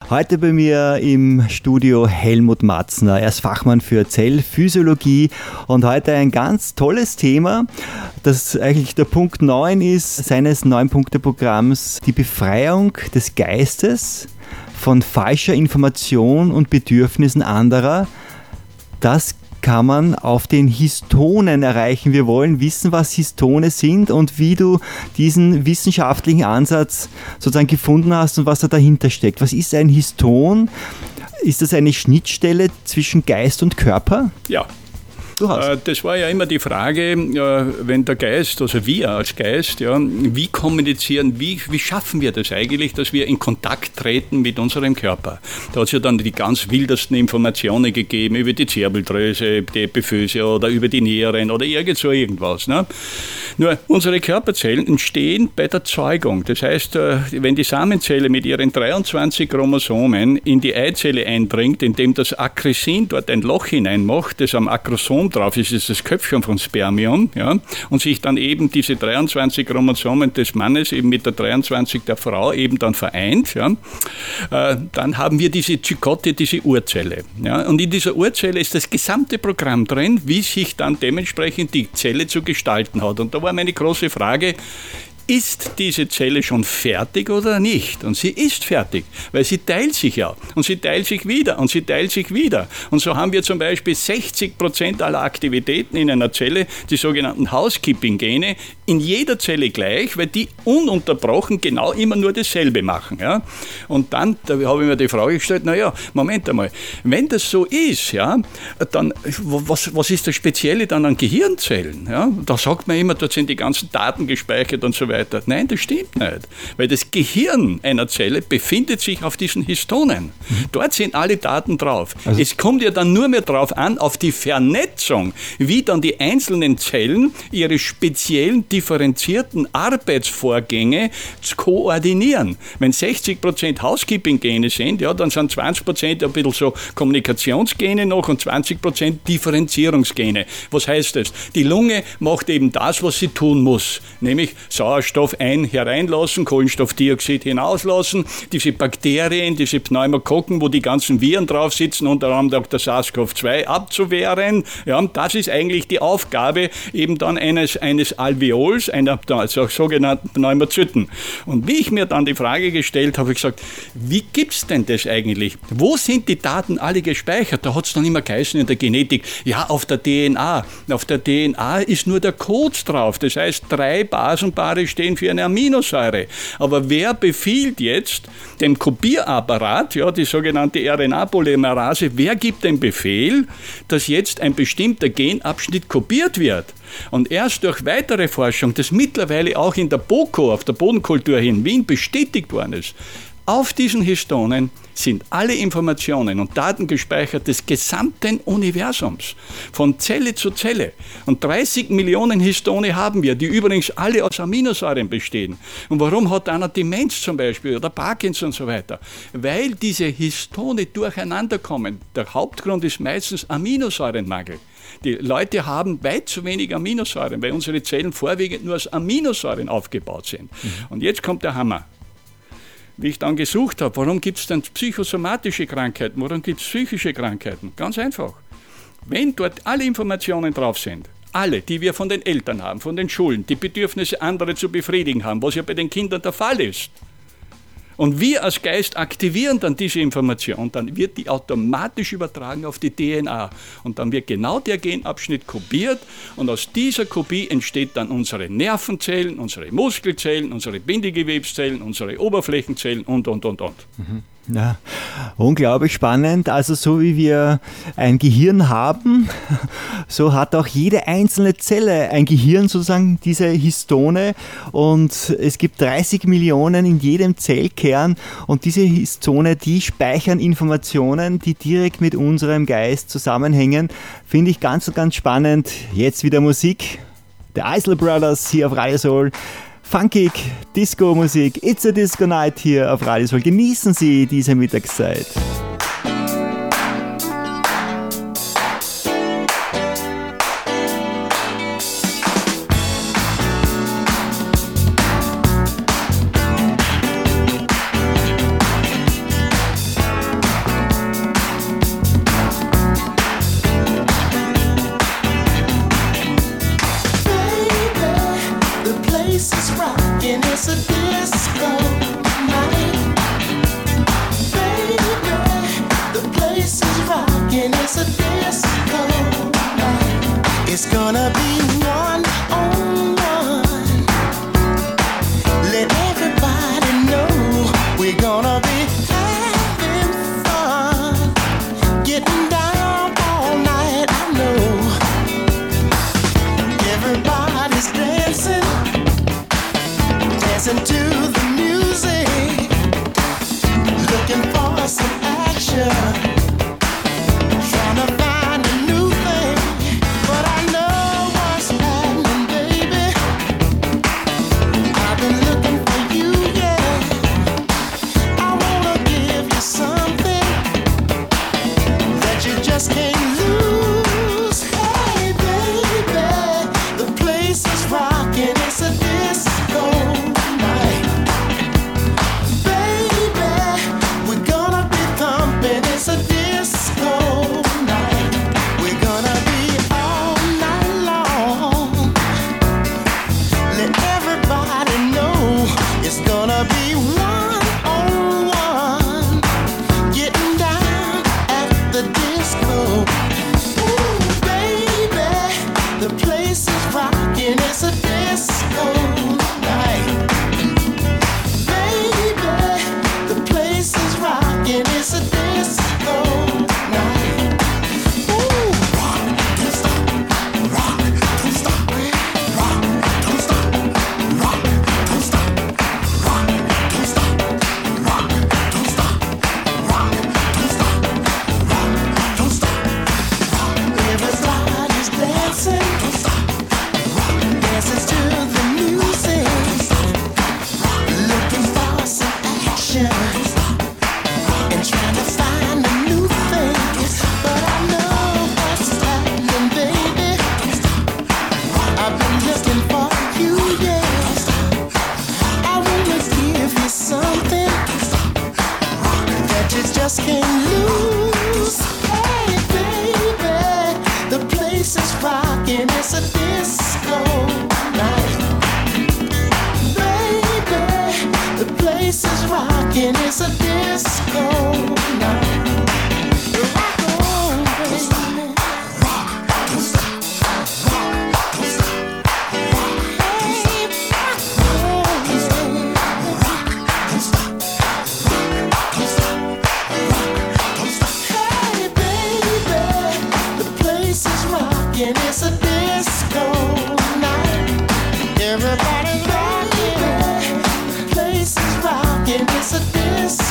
Heute bei mir im Studio Helmut Matzner. Er ist Fachmann für Zellphysiologie und heute ein ganz tolles Thema, das eigentlich der Punkt 9 ist seines 9-Punkte-Programms, die Befreiung des Geistes von falscher Information und Bedürfnissen anderer. Das kann man auf den Histonen erreichen. Wir wollen wissen, was Histone sind und wie du diesen wissenschaftlichen Ansatz sozusagen gefunden hast und was da dahinter steckt. Was ist ein Histon? Ist das eine Schnittstelle zwischen Geist und Körper? Ja. Das war ja immer die Frage, wenn der Geist, also wir als Geist, ja, wie kommunizieren, wie schaffen wir das eigentlich, dass wir in Kontakt treten mit unserem Körper? Da hat es ja dann die ganz wildesten Informationen gegeben über die Zirbeldrüse, die Epiphyse oder über die Nieren oder irgendwas. Ne? Nur unsere Körperzellen entstehen bei der Zeugung. Das heißt, wenn die Samenzelle mit ihren 23 Chromosomen in die Eizelle eindringt, indem das Akresin dort ein Loch hineinmacht, das am Akrosom drauf ist das Köpfchen vom Spermium, ja, und sich dann eben diese 23 Chromosomen des Mannes eben mit der 23 der Frau eben dann vereint, ja, dann haben wir diese Zygote, diese Urzelle. Ja, und in dieser Urzelle ist das gesamte Programm drin, wie sich dann dementsprechend die Zelle zu gestalten hat. Und da war meine große Frage, ist diese Zelle schon fertig oder nicht? Und sie ist fertig, weil sie teilt sich ja. Und sie teilt sich wieder und sie teilt sich wieder. Und so haben wir zum Beispiel 60% aller Aktivitäten in einer Zelle, die sogenannten Housekeeping-Gene, in jeder Zelle gleich, weil die ununterbrochen genau immer nur dasselbe machen. Ja? Und dann, da habe ich mir die Frage gestellt, naja, Moment einmal, wenn das so ist, ja, dann was ist das Spezielle dann an Gehirnzellen? Ja? Da sagt man immer, dort sind die ganzen Daten gespeichert und so weiter. Nein, das stimmt nicht, weil das Gehirn einer Zelle befindet sich auf diesen Histonen. Dort sind alle Daten drauf. Also es kommt ja dann nur mehr darauf an, auf die Vernetzung, wie dann die einzelnen Zellen ihre speziellen differenzierten Arbeitsvorgänge koordinieren. Wenn 60% Housekeeping-Gene sind, ja, dann sind 20% ein bisschen so Kommunikationsgene noch und 20% Differenzierungsgene. Was heißt das? Die Lunge macht eben das, was sie tun muss, nämlich Sauerstoff hereinlassen, Kohlenstoffdioxid hinauslassen, diese Bakterien, diese Pneumokokken, wo die ganzen Viren drauf sitzen, unter anderem auch der SARS-CoV-2 abzuwehren. Ja, das ist eigentlich die Aufgabe eben dann eines Alveols, einer also sogenannten Pneumozyten. Und wie ich mir dann die Frage gestellt habe, habe ich gesagt, wie gibt es denn das eigentlich? Wo sind die Daten alle gespeichert? Da hat es dann immer geheißen in der Genetik, ja, auf der DNA. Auf der DNA ist nur der Code drauf. Das heißt, 3 Basenpaare stehen für eine Aminosäure. Aber wer befiehlt jetzt dem Kopierapparat, ja, die sogenannte RNA-Polymerase, wer gibt den Befehl, dass jetzt ein bestimmter Genabschnitt kopiert wird? Und erst durch weitere Forschung, das mittlerweile auch in der BOKO, auf der Bodenkultur in Wien, bestätigt worden ist, auf diesen Histonen sind alle Informationen und Daten gespeichert des gesamten Universums, von Zelle zu Zelle. Und 30 Millionen Histone haben wir, die übrigens alle aus Aminosäuren bestehen. Und warum hat einer Demenz zum Beispiel oder Parkinson und so weiter? Weil diese Histone durcheinander kommen. Der Hauptgrund ist meistens Aminosäurenmangel. Die Leute haben weit zu wenig Aminosäuren, weil unsere Zellen vorwiegend nur aus Aminosäuren aufgebaut sind. Und jetzt kommt der Hammer. Wie ich dann gesucht habe, warum gibt es dann psychosomatische Krankheiten, warum gibt es psychische Krankheiten? Ganz einfach. Wenn dort alle Informationen drauf sind, alle, die wir von den Eltern haben, von den Schulen, die Bedürfnisse anderer zu befriedigen haben, was ja bei den Kindern der Fall ist, und wir als Geist aktivieren dann diese Information, dann wird die automatisch übertragen auf die DNA. Und dann wird genau der Genabschnitt kopiert und aus dieser Kopie entsteht dann unsere Nervenzellen, unsere Muskelzellen, unsere Bindegewebszellen, unsere Oberflächenzellen und. Mhm. Ja, unglaublich spannend. Also so wie wir ein Gehirn haben, so hat auch jede einzelne Zelle ein Gehirn, sozusagen diese Histone. Und es gibt 30 Millionen in jedem Zellkern. Und diese Histone, die speichern Informationen, die direkt mit unserem Geist zusammenhängen. Finde ich ganz, ganz spannend. Jetzt wieder Musik. The Isley Brothers hier auf Radio Soul. Funkig, Disco-Musik, It's a Disco Night hier auf Radio Soul. Genießen Sie diese Mittagszeit. It's gonna be one on one. Let everybody know we're gonna be having fun, getting down all night. I know everybody's dancing, dancing to the music, looking for some action. Everybody's rocking, the place is rocking, it's a disco.